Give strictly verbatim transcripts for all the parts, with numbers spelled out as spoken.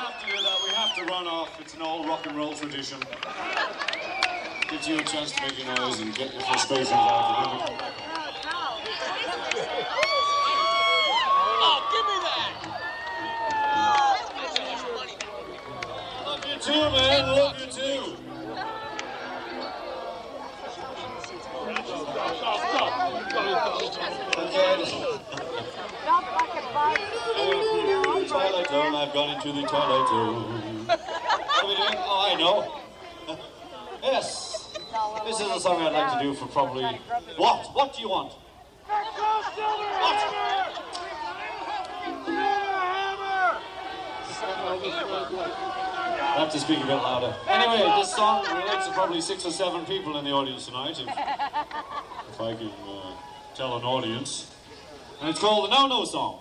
have to do that. We have to run off. It's an old rock and roll tradition. Gives you a chance to make your noise and get your frustrations out. Oh, give me that! Love you too, man. Love you too. Okay. Twilight Zone, I've gone into the Twilight Zone. What are we doing? Oh, I know. Yes. This is a song I'd like to do for probably... What? What do you want? What? I have to speak a bit louder. Anyway, this song relates to probably six or seven people in the audience tonight, if, if I can uh, tell an audience. And it's called the No No Song.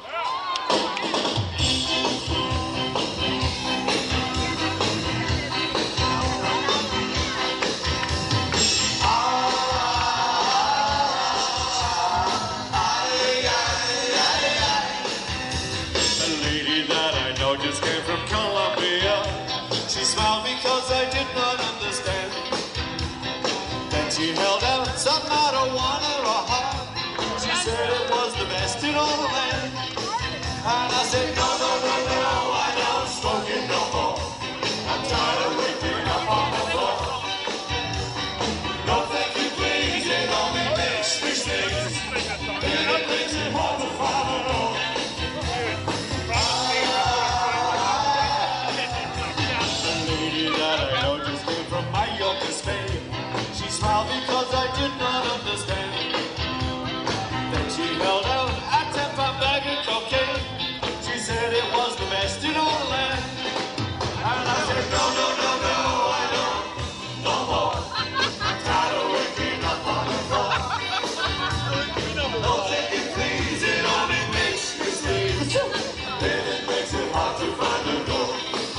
Just came from Colombia. She smiled because I did not understand. Then she held out some marijuana or a heart. She said it was the best in all the land. And I said, no, no, no, no, I don't smoke it no more. I'm tired of waking up on the floor. No, thank you, please, it only makes me sneeze. And it makes it hard to follow. She smiled because I did not understand. Then she held out a ten-pound bag of cocaine. She said it was the best in all the land. And I said, no, no, no, no, I don't, no more. I'm tired of waking up on the floor. No, thank you, please, it only makes me sneeze. Then it makes it hard to find the door.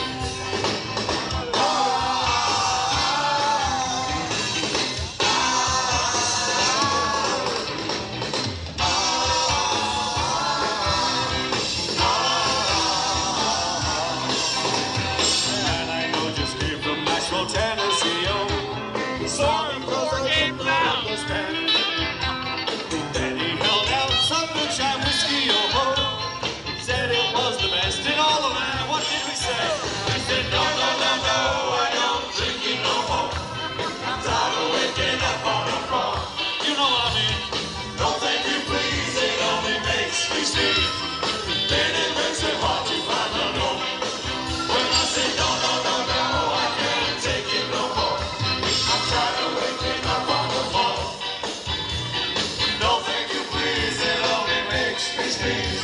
Tennessee, oh, sorry, cause I did not understand. Then he held out some moonshine whiskey, oh, oh, said it was the best in all the land. What did we say? I said, no, no, no, no, I don't drink it no more. I'm tired of waking up on the floor. You know what I mean? No, thank you, please, it only makes me sneeze. Then it makes it hard to find the door. When I say no, no, no, no, I can't take it no more. I'm tired of waking up on the floor. No, thank you, please, it only makes me sneeze.